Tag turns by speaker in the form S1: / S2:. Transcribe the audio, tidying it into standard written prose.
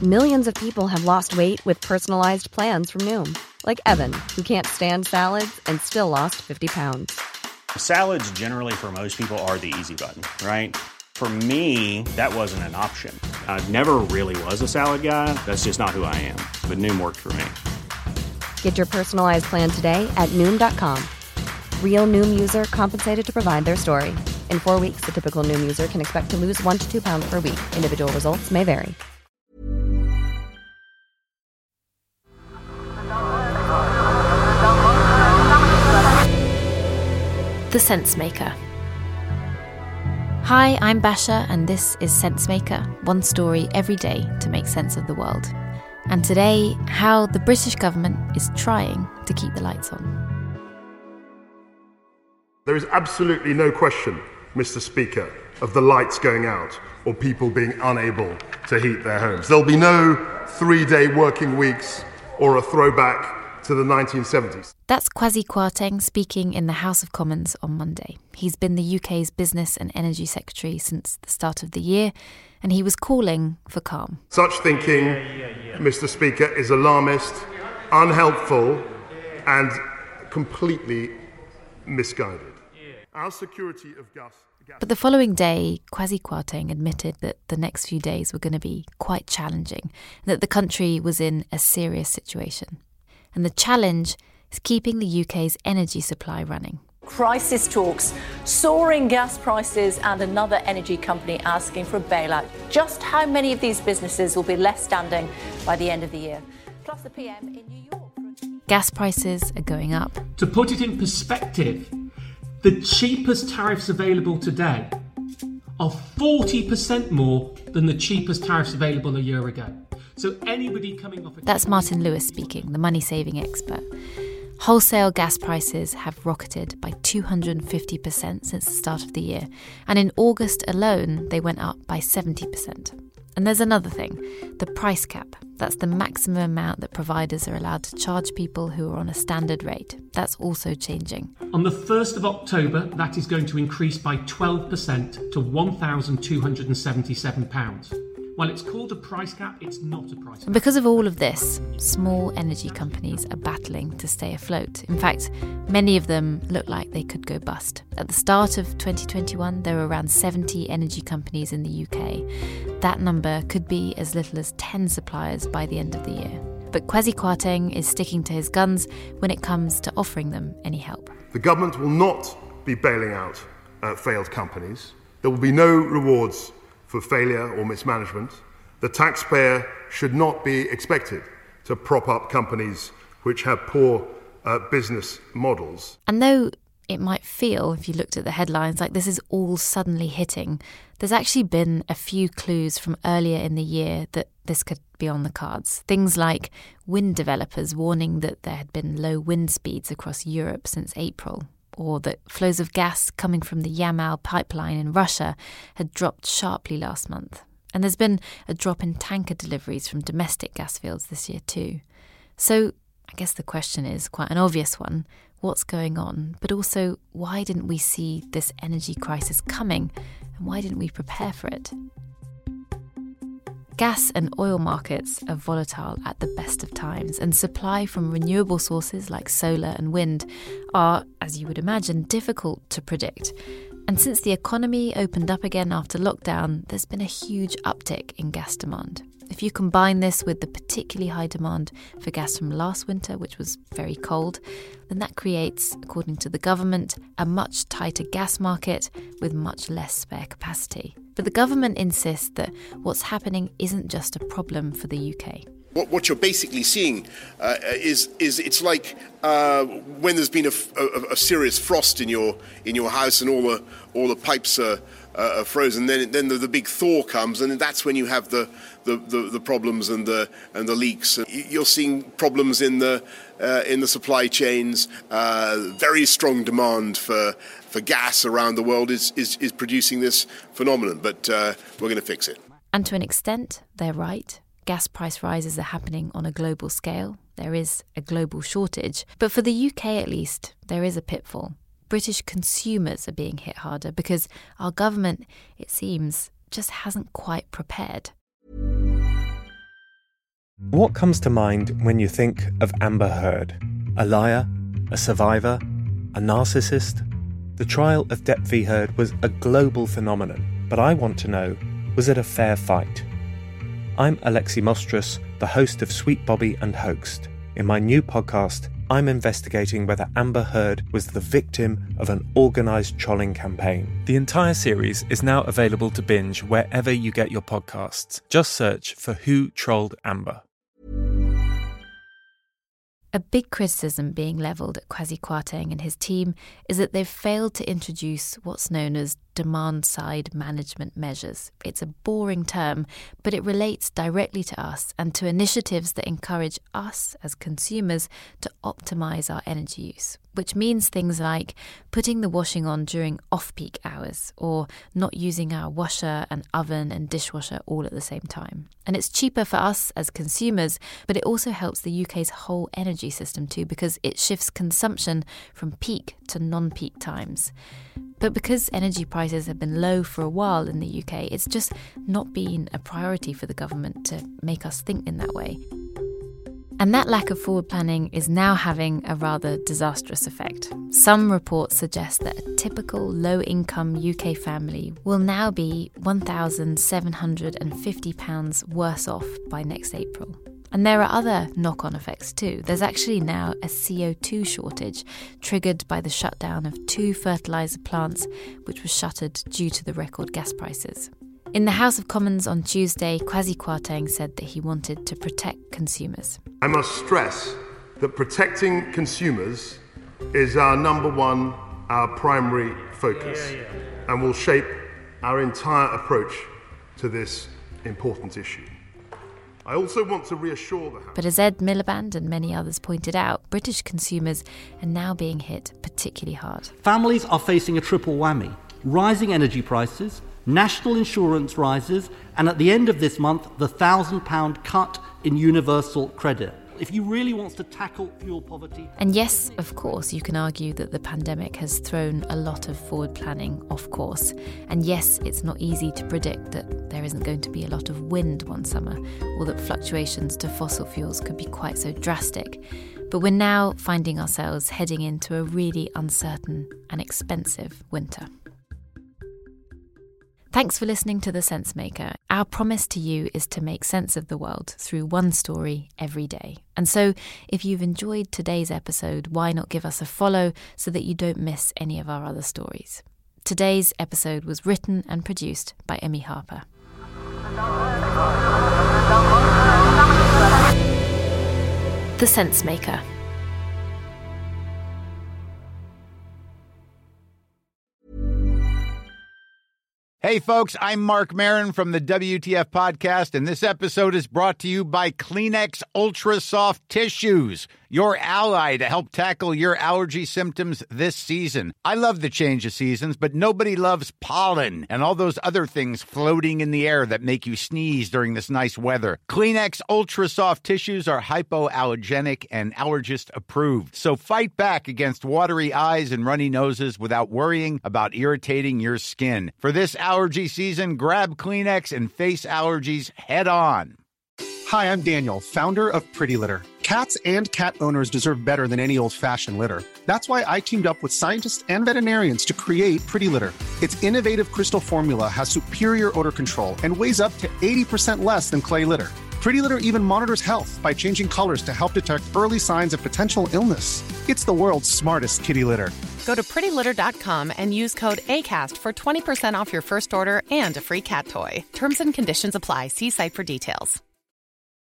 S1: Millions of people have lost weight with personalized plans from Noom. Like Evan, who can't stand salads and still lost 50 pounds.
S2: Salads generally for most people are the easy button, right? For me, that wasn't an option. I never really was a salad guy. That's just not who I am. But Noom worked for me.
S1: Get your personalized plan today at Noom.com. Real Noom user compensated to provide their story. In 4 weeks, the typical Noom user can expect to lose 1 to 2 pounds per week. Individual results may vary.
S3: The Sensemaker. Hi, I'm Basha, and this is Sensemaker, one story every day to make sense of the world. And today, how the British government is trying to keep the lights on.
S4: There is absolutely no question, Mr. Speaker, of the lights going out or people being unable to heat their homes. There'll be no 3-day working weeks or a throwback to the 1970s.
S3: That's Kwasi Kwarteng speaking in the House of Commons on Monday. He's been the UK's Business and Energy Secretary since the start of the year, and he was calling for calm.
S4: Such thinking, Mr. Speaker, is alarmist, unhelpful, and completely misguided. Our security of gas.
S3: But the following day, Kwasi Kwarteng admitted that the next few days were going to be quite challenging, and that the country was in a serious situation. And the challenge is keeping the UK's energy supply running.
S5: Crisis talks, soaring gas prices, and another energy company asking for a bailout. Just how many of these businesses will be left standing by the end of the year? Plus the PM in New York.
S3: Gas prices are going up.
S6: To put it in perspective, the cheapest tariffs available today are 40% more than the cheapest tariffs available a year ago. So anybody coming off...
S3: That's Martin Lewis speaking, the money-saving expert. Wholesale gas prices have rocketed by 250% since the start of the year. And in August alone, they went up by 70%. And there's another thing, the price cap. That's the maximum amount that providers are allowed to charge people who are on a standard rate. That's also changing.
S6: On the 1st of October, that is going to increase by 12% to £1,277. While it's called a price cap, it's not a price cap.
S3: And because of all of this, small energy companies are battling to stay afloat. In fact, many of them look like they could go bust. At the start of 2021, there were around 70 energy companies in the UK. That number could be as little as 10 suppliers by the end of the year. But Kwasi Kwarteng is sticking to his guns when it comes to offering them any help.
S4: The government will not be bailing out failed companies. There will be no rewards for failure or mismanagement. The taxpayer should not be expected to prop up companies which have poor business models.
S3: And though it might feel, if you looked at the headlines, like this is all suddenly hitting, there's actually been a few clues from earlier in the year that this could be on the cards. Things like wind developers warning that there had been low wind speeds across Europe since April, or that flows of gas coming from the Yamal pipeline in Russia had dropped sharply last month. And there's been a drop in tanker deliveries from domestic gas fields this year too. So I guess the question is quite an obvious one. What's going on? But also, why didn't we see this energy crisis coming? And why didn't we prepare for it? Gas and oil markets are volatile at the best of times, and supply from renewable sources like solar and wind are, as you would imagine, difficult to predict. And since the economy opened up again after lockdown, there's been a huge uptick in gas demand. If you combine this with the particularly high demand for gas from last winter, which was very cold, then that creates, according to the government, a much tighter gas market with much less spare capacity. But the government insists that what's happening isn't just a problem for the UK.
S7: What you're basically seeing is it's like when there's been a serious frost in your house and all the pipes are frozen. Then the big thaw comes, and that's when you have the problems and the leaks. You're seeing problems in the supply chains. Very strong demand for gas around the world is producing this phenomenon. But we're going to fix it.
S3: And to an extent, they're right. Gas price rises are happening on a global scale. There is a global shortage. But for the UK at least, there is a pitfall. British consumers are being hit harder because our government, it seems, just hasn't quite prepared.
S8: What comes to mind when you think of Amber Heard? A liar? A survivor? A narcissist? The trial of Depp v. Heard was a global phenomenon, but I want to know, was it a fair fight? I'm Alexi Mostrous, the host of Sweet Bobby and Hoaxed. In my new podcast, I'm investigating whether Amber Heard was the victim of an organised trolling campaign. The entire series is now available to binge wherever you get your podcasts. Just search for Who Trolled Amber.
S3: A big criticism being levelled at Kwasi Kwarteng and his team is that they've failed to introduce what's known as demand-side management measures. It's a boring term, but it relates directly to us and to initiatives that encourage us as consumers to optimise our energy use, which means things like putting the washing on during off-peak hours or not using our washer and oven and dishwasher all at the same time. And it's cheaper for us as consumers, but it also helps the UK's whole energy system too because it shifts consumption from peak to non-peak times. But because energy prices have been low for a while in the UK, it's just not been a priority for the government to make us think in that way. And that lack of forward planning is now having a rather disastrous effect. Some reports suggest that a typical low-income UK family will now be £1,750 worse off by next April. And there are other knock-on effects too. There's actually now a CO2 shortage triggered by the shutdown of 2 fertiliser plants, which was shuttered due to the record gas prices. In the House of Commons on Tuesday, Kwasi Kwarteng said that he wanted to protect consumers.
S4: I must stress that protecting consumers is our number one, our primary focus, and will shape our entire approach to this important issue. I also want to reassure the House.
S3: But as Ed Miliband and many others pointed out, British consumers are now being hit particularly hard.
S9: Families are facing a triple whammy: rising energy prices, national insurance rises, and at the end of this month, the £1,000 cut in universal credit. If you really want to tackle fuel poverty...
S3: And yes, of course, you can argue that the pandemic has thrown a lot of forward planning off course. And yes, it's not easy to predict that there isn't going to be a lot of wind one summer, or that fluctuations to fossil fuels could be quite so drastic. But we're now finding ourselves heading into a really uncertain and expensive winter. Thanks for listening to The Sense Maker. Our promise to you is to make sense of the world through one story every day. And so, if you've enjoyed today's episode, why not give us a follow so that you don't miss any of our other stories? Today's episode was written and produced by Emmy Harper. The Sense Maker.
S10: Hey, folks, I'm Mark Maron from the WTF Podcast, and this episode is brought to you by Kleenex Ultra Soft Tissues, your ally to help tackle your allergy symptoms this season. I love the change of seasons, but nobody loves pollen and all those other things floating in the air that make you sneeze during this nice weather. Kleenex Ultra Soft Tissues are hypoallergenic and allergist approved, so fight back against watery eyes and runny noses without worrying about irritating your skin. For this allergy season, grab Kleenex and face allergies head on.
S11: Hi, I'm Daniel, founder of Pretty Litter. Cats and cat owners deserve better than any old-fashioned litter. That's why I teamed up with scientists and veterinarians to create Pretty Litter. Its innovative crystal formula has superior odor control and weighs up to 80% less than clay litter. Pretty Litter even monitors health by changing colors to help detect early signs of potential illness. It's the world's smartest kitty litter.
S12: Go to prettylitter.com and use code ACAST for 20% off your first order and a free cat toy. Terms and conditions apply. See site for details.